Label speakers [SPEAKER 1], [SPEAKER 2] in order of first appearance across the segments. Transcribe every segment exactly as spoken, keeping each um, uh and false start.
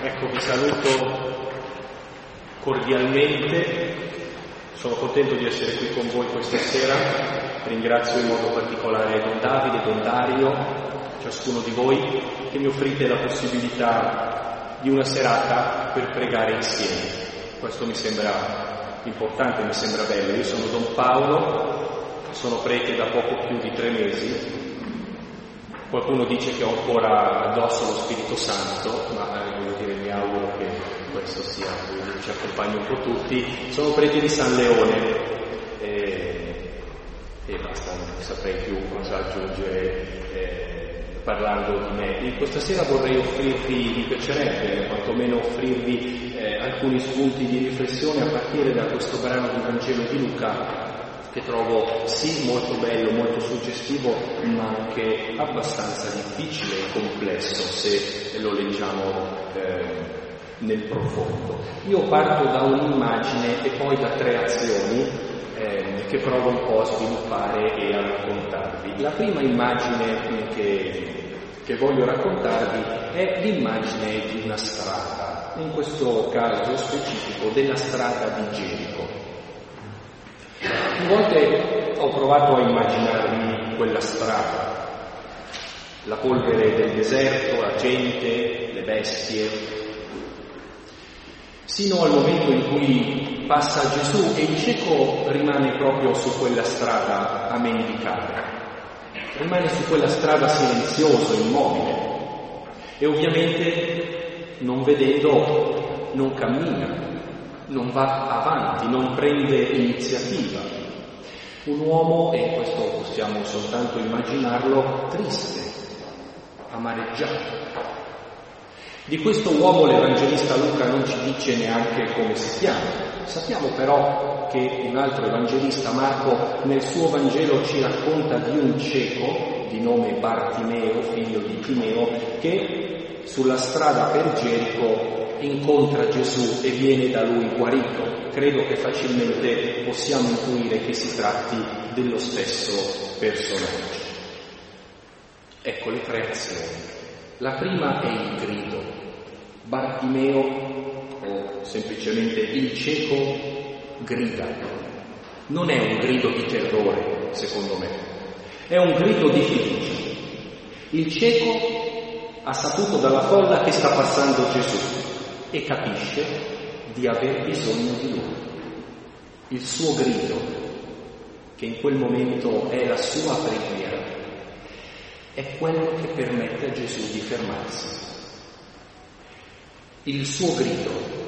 [SPEAKER 1] Ecco, vi saluto cordialmente, sono contento di essere qui con voi questa sera, ringrazio in modo particolare Don Davide, Don Dario, ciascuno di voi che mi offrite la possibilità di una serata per pregare insieme. Questo mi sembra importante, mi sembra bello. Io sono Don Paolo, sono prete da poco più di tre mesi. Qualcuno dice che ho ancora addosso lo Spirito Santo, ma eh, voglio dire, mi auguro che questo sia, ci accompagni un po' tutti. Sono prete di San Leone e, e basta, non saprei più cosa aggiungere eh, parlando di me. E questa sera vorrei offrirvi, mi piacerebbe quantomeno offrirvi eh, alcuni spunti di riflessione a partire da questo brano di Vangelo di Luca, che trovo sì molto bello, molto suggestivo, ma anche abbastanza difficile e complesso se lo leggiamo eh, nel profondo. Io parto da un'immagine e poi da tre azioni eh, che provo un po' a sviluppare e a raccontarvi. La prima immagine che, che voglio raccontarvi è l'immagine di una strada, in questo caso specifico della strada di Gerico. Più volte ho provato a immaginarmi quella strada, la polvere del deserto, la gente, le bestie, sino al momento in cui passa Gesù e il cieco rimane proprio su quella strada a mendicare, rimane su quella strada silenzioso, immobile e ovviamente non vedendo non cammina, non va avanti, non prende iniziativa. Un uomo, e questo possiamo soltanto immaginarlo, triste, amareggiato. Di questo uomo l'Evangelista Luca non ci dice neanche come si chiama. Sappiamo però che un altro Evangelista, Marco, nel suo Vangelo ci racconta di un cieco di nome Bartimeo, figlio di Timeo, che sulla strada per Gerico incontra Gesù e viene da lui guarito. Credo che facilmente possiamo intuire che si tratti dello stesso personaggio. Ecco le tre azioni. La prima è il grido. Bartimeo, o semplicemente il cieco, grida. Non è un grido di terrore, secondo me, è un grido di fiducia. Il cieco ha saputo dalla folla che sta passando Gesù e capisce di aver bisogno di lui. Il suo grido, che in quel momento è la sua preghiera, è quello che permette a Gesù di fermarsi. Il suo grido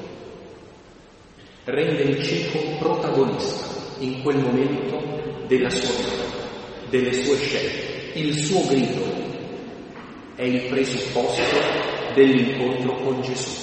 [SPEAKER 1] rende il cieco protagonista in quel momento della sua vita, delle sue scelte. Il suo grido è il presupposto dell'incontro con Gesù.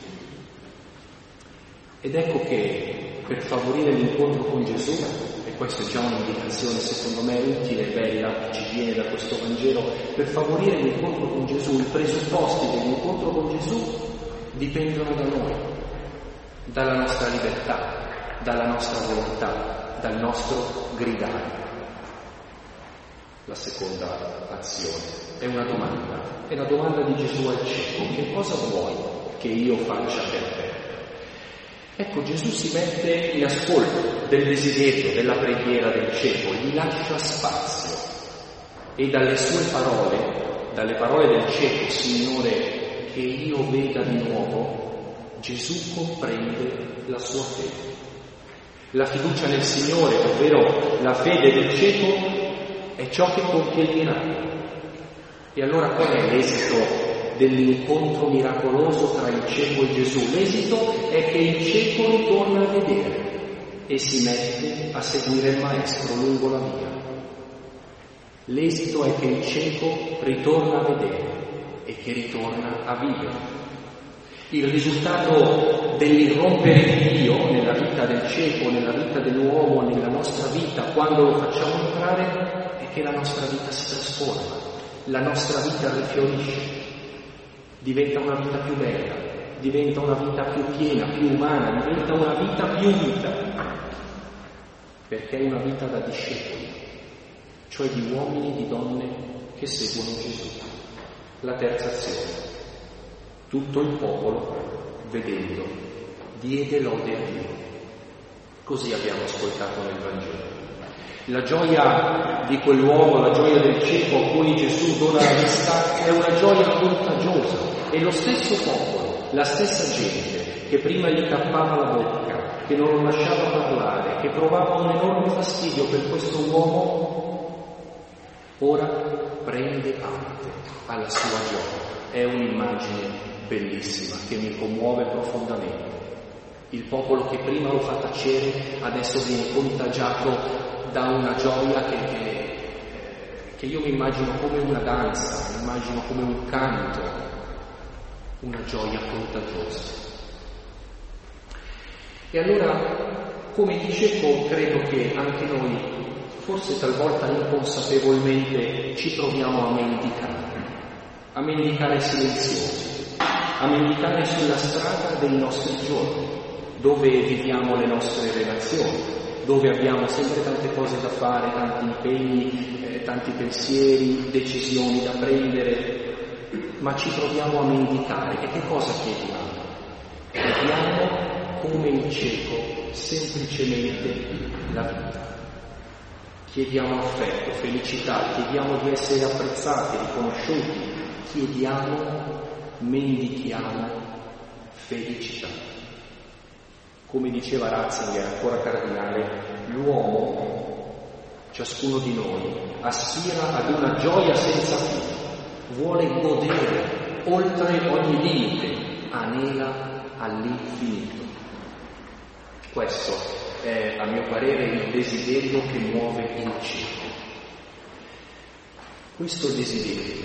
[SPEAKER 1] Ed ecco che per favorire l'incontro con Gesù, e questa è già un'indicazione secondo me utile e bella che ci viene da questo Vangelo, per favorire l'incontro con Gesù, i presupposti dell'incontro con Gesù dipendono da noi, dalla nostra libertà, dalla nostra volontà, dal nostro gridare. La seconda azione è una domanda, è la domanda di Gesù al cieco: che cosa vuoi che io faccia per te? Ecco, Gesù si mette in ascolto del desiderio, della preghiera del cieco, gli lascia spazio e dalle sue parole, dalle parole del cieco, Signore, che io veda di nuovo, Gesù comprende la sua fede. La fiducia nel Signore, ovvero la fede del cieco, è ciò che compie il miracolo. E allora qual è l'esito dell'incontro miracoloso tra il cieco e Gesù? L'esito è che il cieco ritorna a vedere e si mette a seguire il Maestro lungo la via. L'esito è che il cieco ritorna a vedere e che ritorna a vivere. Il risultato dell'irrompere di Dio nella vita del cieco, nella vita dell'uomo, nella nostra vita, quando lo facciamo entrare, è che la nostra vita si trasforma, la nostra vita rifiorisce. Diventa una vita più bella, diventa una vita più piena, più umana, diventa una vita più vita, perché è una vita da discepoli, cioè di uomini e di donne che seguono Gesù. La terza azione. Tutto il popolo, vedendo, diede lode a Dio. Così abbiamo ascoltato nel Vangelo. La gioia di quell'uomo, la gioia del cieco a cui Gesù dona la vista, è una gioia contagiosa. E lo stesso popolo, la stessa gente che prima gli tappava la bocca, che non lo lasciava parlare, che provava un enorme fastidio per questo uomo, ora prende parte alla sua gioia. È un'immagine bellissima che mi commuove profondamente. Il popolo che prima lo fa tacere adesso viene contagiato da una gioia che, che, che io mi immagino come una danza, mi immagino come un canto, una gioia contagiosa. E allora, come dicevo, credo che anche noi, forse talvolta inconsapevolmente, ci troviamo a mendicare, a mendicare silenziosi, a mendicare sulla strada dei nostri giorni, dove viviamo le nostre relazioni, dove abbiamo sempre tante cose da fare, tanti impegni, eh, tanti pensieri, decisioni da prendere, ma ci troviamo a mendicare. E che cosa chiediamo? Chiediamo, come il cieco, semplicemente la vita. Chiediamo affetto, felicità, chiediamo di essere apprezzati, riconosciuti, chiediamo, mendichiamo felicità. Come diceva Ratzinger, ancora cardinale, l'uomo, ciascuno di noi, aspira ad una gioia senza fine, vuole godere oltre ogni limite, anela all'infinito. Questo è, a mio parere, il desiderio che muove il cieco. Questo desiderio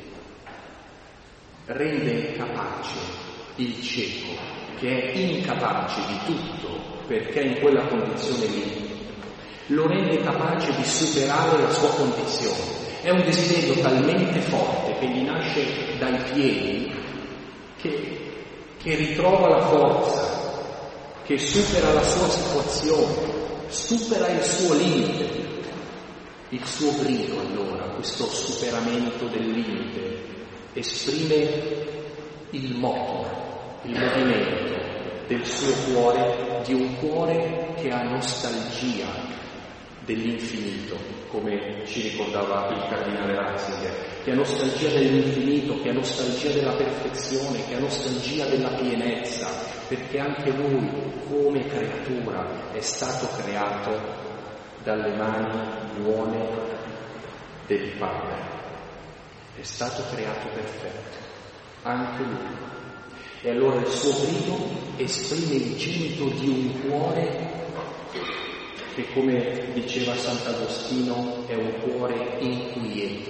[SPEAKER 1] rende capace il cieco, che è incapace di tutto perché in quella condizione lì, lo rende capace di superare la sua condizione. È un desiderio talmente forte che gli nasce dai piedi, che, che ritrova la forza, che supera la sua situazione, supera il suo limite. Il suo grido, allora, questo superamento del limite, esprime il moto, il movimento del suo cuore, di un cuore che ha nostalgia dell'infinito, come ci ricordava il cardinale Ratzinger, che ha nostalgia dell'infinito, che ha nostalgia della perfezione, che ha nostalgia della pienezza, perché anche lui, come creatura, è stato creato dalle mani buone del Padre. È stato creato perfetto, anche lui. E allora il suo grido esprime il gemito di un cuore che, come diceva Sant'Agostino, è un cuore inquieto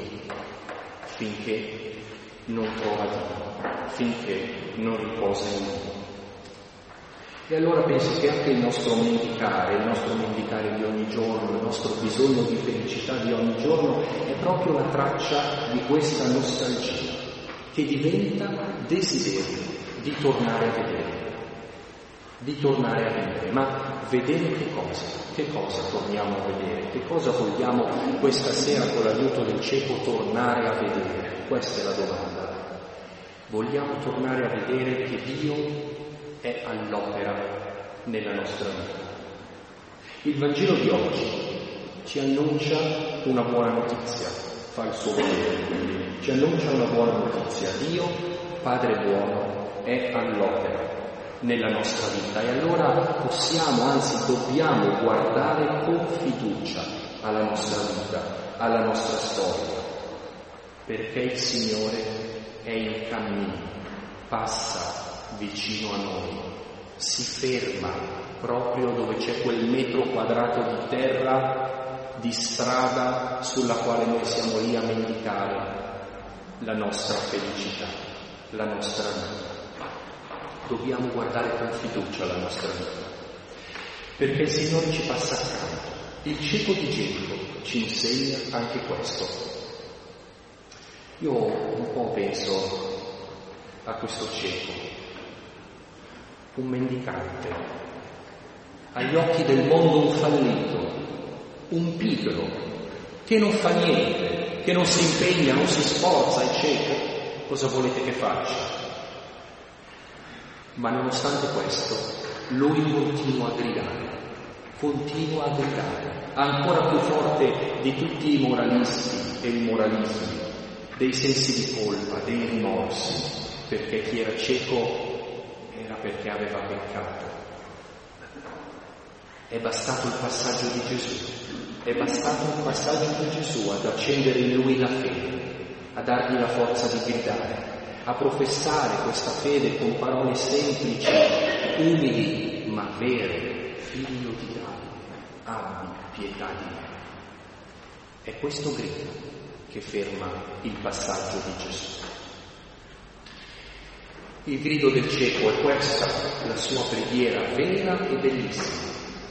[SPEAKER 1] finché non trova Dio, finché non riposa in Dio. E allora penso che anche il nostro mendicare, il nostro mendicare di ogni giorno, il nostro bisogno di felicità di ogni giorno è proprio la traccia di questa nostalgia che diventa desiderio di tornare a vedere, di tornare a vivere. Ma vedere che cosa? Che cosa torniamo a vedere? Che cosa vogliamo questa sera con l'aiuto del cieco tornare a vedere? Questa è la domanda. Vogliamo tornare a vedere che Dio è all'opera nella nostra vita. Il Vangelo di oggi ci annuncia una buona notizia, fa il suo volere, quindi ci annuncia una buona notizia. Dio, Padre buono, è all'opera nella nostra vita e allora possiamo, anzi dobbiamo guardare con fiducia alla nostra vita, alla nostra storia, perché il Signore è in cammino, passa vicino a noi, si ferma proprio dove c'è quel metro quadrato di terra, di strada sulla quale noi siamo lì a mendicare la nostra felicità, la nostra vita. Dobbiamo guardare con fiducia la nostra vita, perché il Signore ci passa accanto. Il cieco di Gerico ci insegna anche questo. Io un po' penso a questo cieco, un mendicante, agli occhi del mondo un fallito, un pigro, che non fa niente, che non si impegna, non si sforza, è cieco. Cosa volete che faccia? Ma nonostante questo, lui continua a gridare, continua a gridare, ancora più forte di tutti i moralisti e i moralismi, dei sensi di colpa, dei rimorsi, perché chi era cieco era perché aveva peccato. È bastato il passaggio di Gesù, è bastato il passaggio di Gesù ad accendere in lui la fede, a dargli la forza di gridare, a professare questa fede con parole semplici, umili, ma vere. Figlio di Davide, abbi pietà di me. È questo grido che ferma il passaggio di Gesù. Il grido del cieco è questa, la sua preghiera vera e bellissima.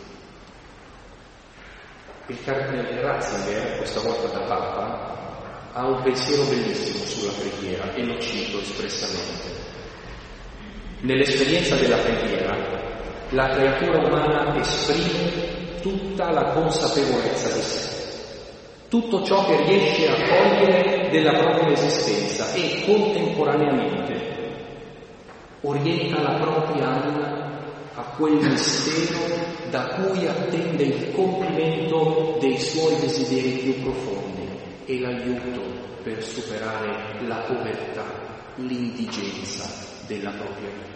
[SPEAKER 1] Il cardinale Ratzinger, questa volta da Papa, ha un pensiero bellissimo sulla preghiera e lo cito espressamente. Nell'esperienza della preghiera, la creatura umana esprime tutta la consapevolezza di sé, tutto ciò che riesce a cogliere della propria esistenza e contemporaneamente orienta la propria anima a quel mistero da cui attende il compimento dei suoi desideri più profondi e l'aiuto per superare la povertà, l'indigenza della propria vita.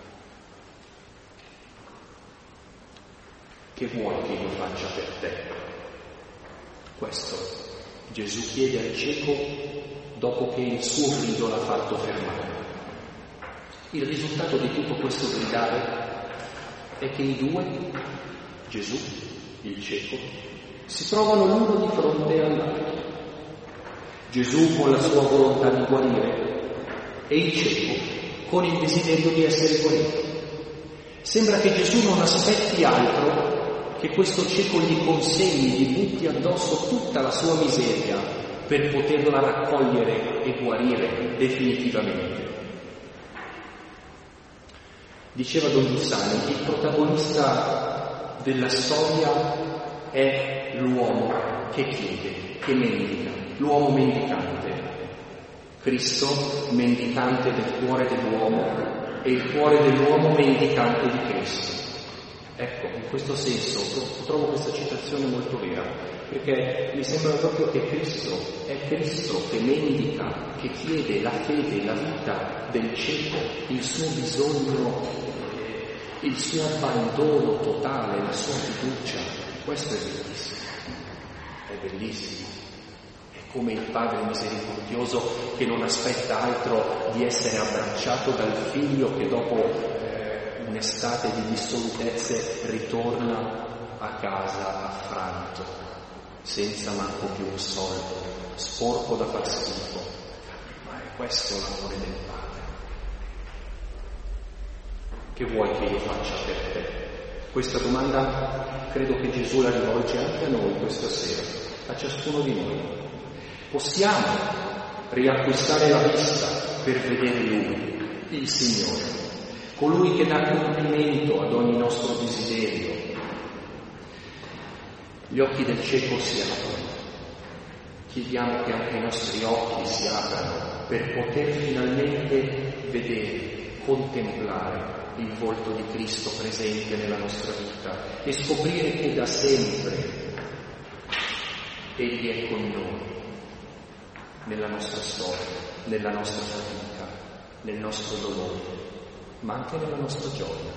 [SPEAKER 1] Che vuoi che io faccia per te? Questo Gesù chiede al cieco dopo che il suo grido l'ha fatto fermare. Il risultato di tutto questo gridare è che i due, Gesù, il cieco, si trovano l'uno di fronte all'altro. Gesù con la sua volontà di guarire e il cieco con il desiderio di essere guarito. Sembra che Gesù non aspetti altro che questo cieco gli consegni, gli butti addosso tutta la sua miseria per poterla raccogliere e guarire definitivamente. Diceva Don Giussani, il protagonista della storia è l'uomo che chiede, che mendica, l'uomo mendicante. Cristo, mendicante del cuore dell'uomo, e il cuore dell'uomo mendicante di Cristo. Ecco, in questo senso trovo questa citazione molto vera, perché mi sembra proprio che Cristo è Cristo che mendica, che chiede la fede, la vita del cieco, il suo bisogno, il suo abbandono totale, la sua fiducia. Questo è bellissimo, è bellissimo. È come il Padre misericordioso che non aspetta altro di essere abbracciato dal figlio che dopo un'estate di dissolutezze ritorna a casa affranto, senza manco più un soldo, sporco da far schifo. Ma è questo l'amore del Padre. Che vuoi che io faccia per te? Questa domanda credo che Gesù la rivolge anche a noi questa sera, a ciascuno di noi. Possiamo riacquistare la vista per vedere Lui, il Signore, colui che dà compimento ad ogni nostro desiderio. Gli occhi del cieco si aprono. Chiediamo che anche i nostri occhi si aprano per poter finalmente vedere, contemplare il volto di Cristo presente nella nostra vita e scoprire che da sempre Egli è con noi, nella nostra storia, nella nostra fatica, nel nostro dolore, ma anche nella nostra gioia.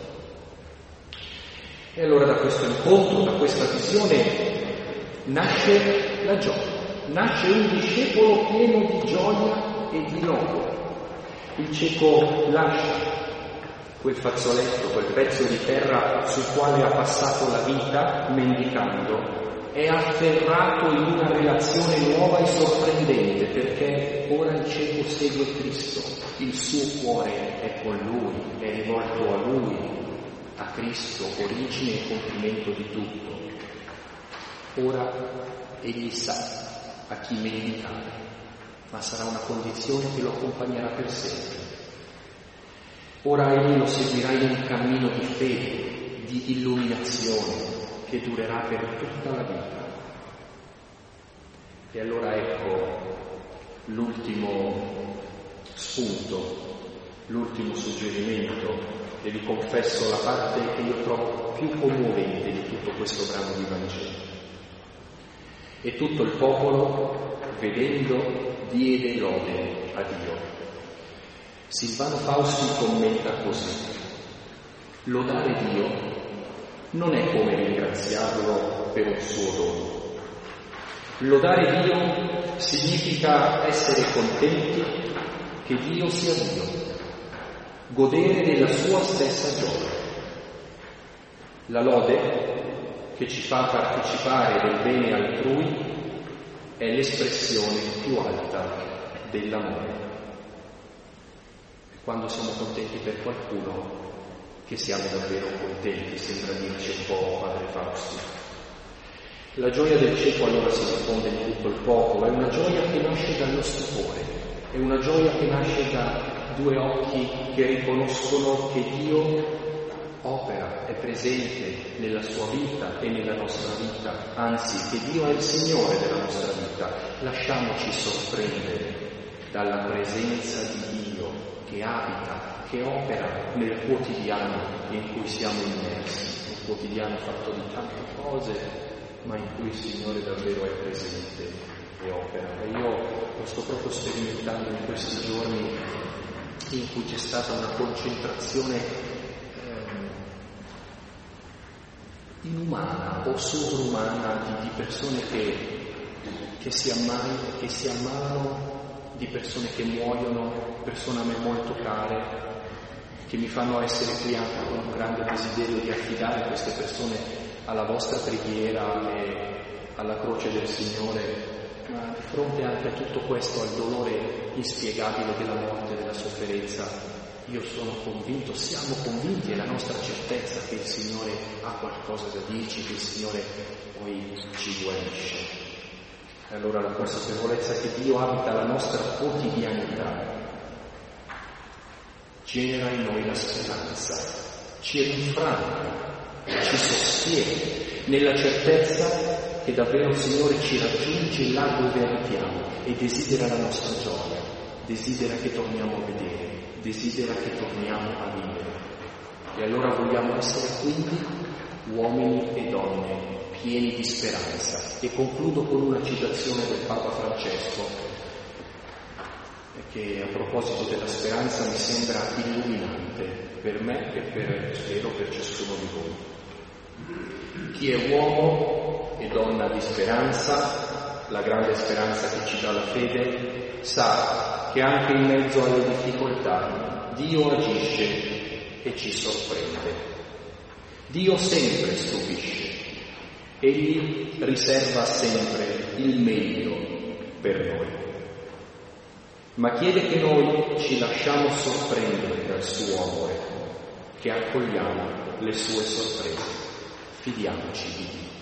[SPEAKER 1] E allora da questo incontro, da questa visione, nasce la gioia, nasce un discepolo pieno di gioia e di lode. Il cieco lascia quel fazzoletto, quel pezzo di terra sul quale ha passato la vita mendicando, è afferrato in una relazione nuova e sorprendente, perché ora il cieco segue Cristo, il suo cuore è con Lui, è rivolto a Lui, a Cristo, origine e compimento di tutto. Ora egli sa a chi mendicare, ma sarà una condizione che lo accompagnerà per sempre. Ora egli lo seguirà in un cammino di fede, di illuminazione, che durerà per tutta la vita. E allora ecco l'ultimo spunto, l'ultimo suggerimento e vi confesso la parte che io trovo più commovente di tutto questo brano di Vangelo. E tutto il popolo, vedendo, diede lode a Dio. Silvano Fausti commenta così: lodare Dio non è come ringraziarlo per un suo dono. Lodare Dio significa essere contenti che Dio sia Dio, godere della sua stessa gioia. La lode, che ci fa partecipare del bene altrui, è l'espressione più alta dell'amore. Quando siamo contenti per qualcuno, che siamo davvero contenti, sembra dirci un po' Padre Fausti. La gioia del cieco allora si diffonde in tutto il popolo, è una gioia che nasce dallo stupore, è una gioia che nasce da due occhi che riconoscono che Dio opera, è presente nella sua vita e nella nostra vita, anzi che Dio è il Signore della nostra vita. Lasciamoci sorprendere dalla presenza di Dio che abita, che opera nel quotidiano in cui siamo immersi, un quotidiano fatto di tante cose, ma in cui il Signore davvero è presente e opera. E io lo sto proprio sperimentando in questi giorni in cui c'è stata una concentrazione eh, inumana o sovrumana di, di persone che, che, si ammai, che si ammalano, di persone che muoiono, persone a me molto care, che mi fanno essere qui anche con un grande desiderio di affidare queste persone alla vostra preghiera e alla croce del Signore, ma di fronte anche a tutto questo, al dolore inspiegabile della morte, della sofferenza, io sono convinto, siamo convinti, è la nostra certezza che il Signore ha qualcosa da dirci, che il Signore poi ci guarisce. E allora la consapevolezza che Dio abita la nostra quotidianità genera in noi la speranza, ci rinfranca, ci sostiene nella certezza che davvero il Signore ci raggiunge là dove abitiamo e desidera la nostra gioia, desidera che torniamo a vedere, desidera che torniamo a vivere. E allora vogliamo essere quindi uomini e donne pieni di speranza. E concludo con una citazione del Papa Francesco, che a proposito della speranza mi sembra illuminante per me e per, spero, per ciascuno di voi. Chi è uomo e donna di speranza, la grande speranza che ci dà la fede, sa che anche in mezzo alle difficoltà Dio agisce e ci sorprende. Dio sempre stupisce, Egli riserva sempre il meglio per noi. Ma chiede che noi ci lasciamo sorprendere dal suo amore, che accogliamo le sue sorprese. Fidiamoci di Dio.